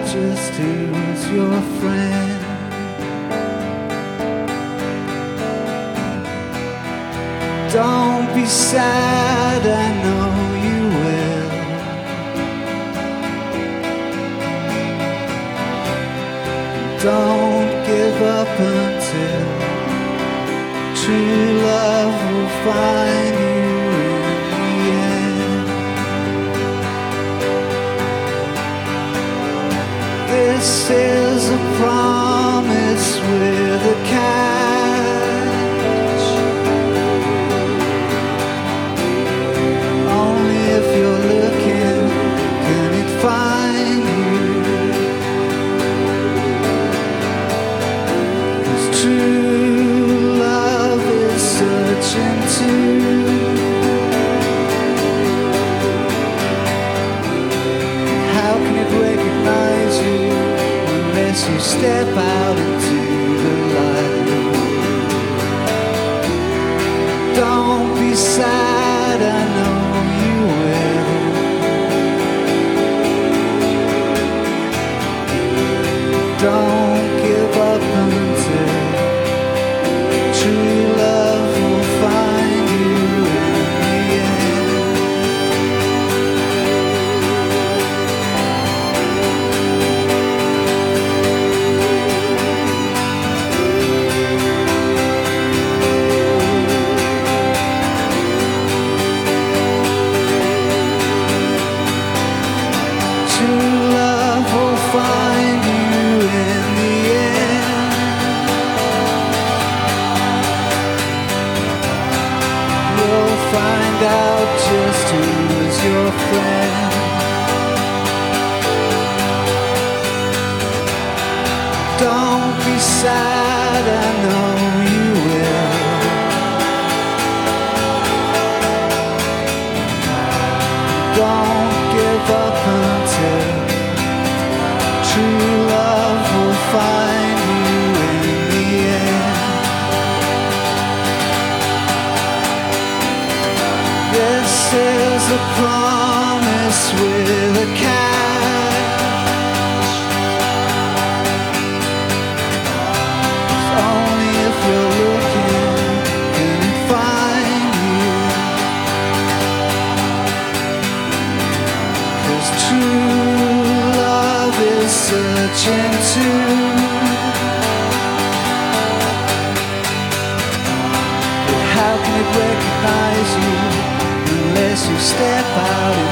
just who's your friend. Don't be sad, I know you will. Don't give up until true love will find you in the end. This is a promise with a catch. Only if you're looking can it find you. 'Cause true love is searching too. How can it recognize you unless you step out into the light? Don't be sad, I know you will. Don't give up until true love will find you in the end. True love will find you in the end. You'll find out just who is your friend. Don't be sad, I know you will. Don't give up until true love will find you in the end. This is a promise with a catch. Only if you're looking can it find you. 'Cause true love is searching too. But how can it recognize you unless you step out